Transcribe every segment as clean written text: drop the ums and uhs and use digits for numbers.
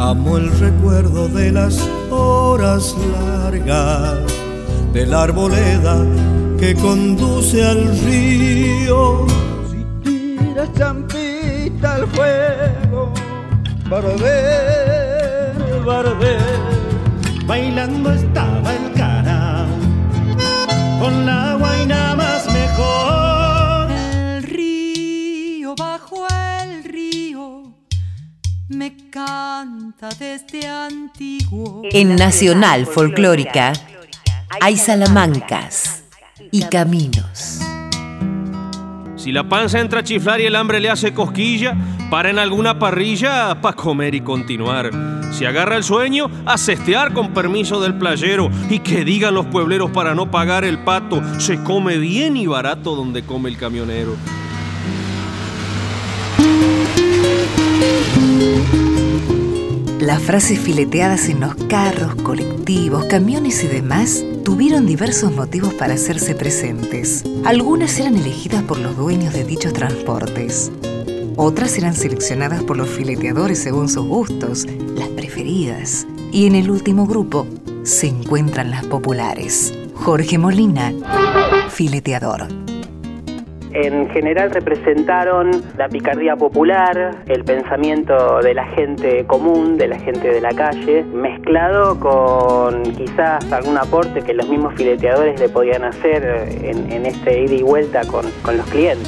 Amo el recuerdo de las horas largas, de la arboleda que conduce al río. Si tiras champita al fuego, barder, barder. Bailando estaba el cara, con la guaina más mejor. El río, bajo el río, me canta desde antiguo. En Nacional Folclórica hay salamancas y caminos. Si la panza entra a chiflar y el hambre le hace cosquilla, para en alguna parrilla pa' comer y continuar. Si agarra el sueño, a cestear con permiso del playero. Y que digan los puebleros para no pagar el pato, se come bien y barato donde come el camionero. Las frases fileteadas en los carros, colectivos, camiones y demás tuvieron diversos motivos para hacerse presentes. Algunas eran elegidas por los dueños de dichos transportes. Otras eran seleccionadas por los fileteadores según sus gustos, las preferidas. Y en el último grupo se encuentran las populares. Jorge Molina, fileteador. En general representaron la picardía popular, el pensamiento de la gente común, de la gente de la calle, mezclado con quizás algún aporte que los mismos fileteadores le podían hacer en este ida y vuelta con los clientes.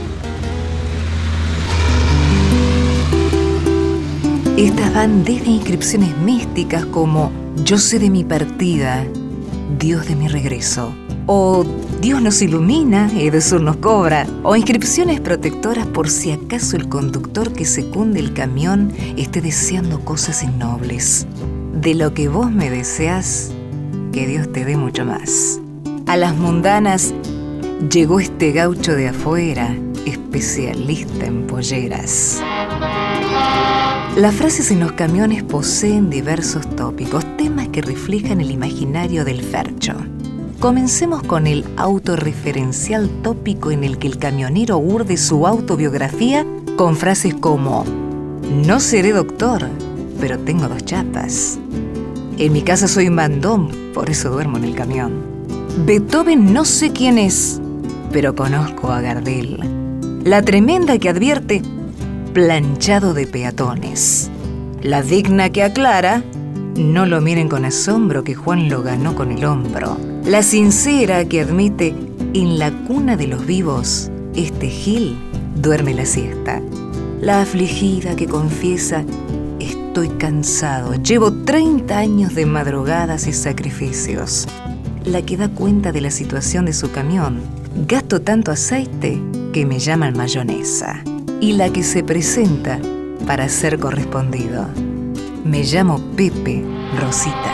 Estas van desde inscripciones místicas como "Yo sé de mi partida, Dios de mi regreso", o "Dios nos ilumina, Edesur nos cobra", o inscripciones protectoras por si acaso el conductor que secunde el camión esté deseando cosas innobles. De lo que vos me deseás, que Dios te dé mucho más. A las mundanas llegó este gaucho de afuera, especialista en polleras. Las frases en los camiones poseen diversos tópicos, temas que reflejan el imaginario del fercho. Comencemos con el autorreferencial tópico en el que el camionero urde su autobiografía con frases como: "No seré doctor, pero tengo 2 chapas. En mi casa soy un mandón, por eso duermo en el camión. Beethoven no sé quién es, pero conozco a Gardel. La tremenda que advierte, planchado de peatones. La digna que aclara, no lo miren con asombro que Juan lo ganó con el hombro. La sincera que admite, en la cuna de los vivos, este Gil duerme la siesta. La afligida que confiesa, estoy cansado, llevo 30 años de madrugadas y sacrificios. La que da cuenta de la situación de su camión, gasto tanto aceite que me llaman mayonesa. Y la que se presenta para ser correspondido, me llamo Pepe Rosita.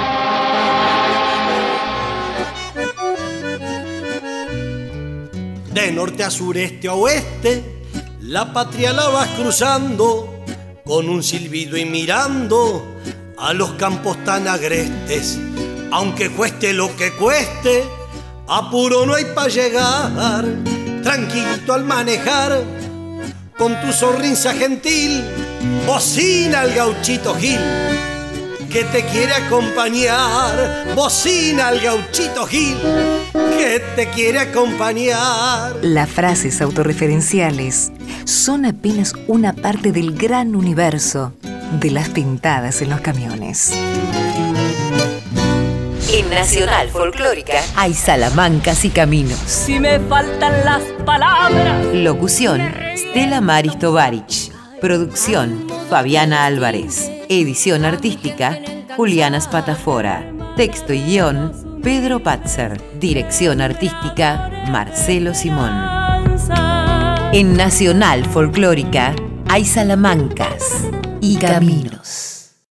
De norte a sureste a oeste, la patria la vas cruzando, con un silbido y mirando a los campos tan agrestes. Aunque cueste lo que cueste, apuro no hay pa' llegar, tranquilito al manejar, con tu sonrisa gentil, bocina al gauchito Gil, que te quiere acompañar. Bocina al gauchito Gil, que te quiere acompañar. Las frases autorreferenciales son apenas una parte del gran universo de las pintadas en los camiones. En Nacional Folclórica hay salamancas y caminos. Si me faltan las palabras. Locución: Stella Maris Tovarich. Producción: Fabiana Álvarez. Edición artística: Juliana Spatafora. Texto y guión: Pedro Patzer. Dirección artística: Marcelo Simón. En Nacional Folclórica hay salamancas y caminos.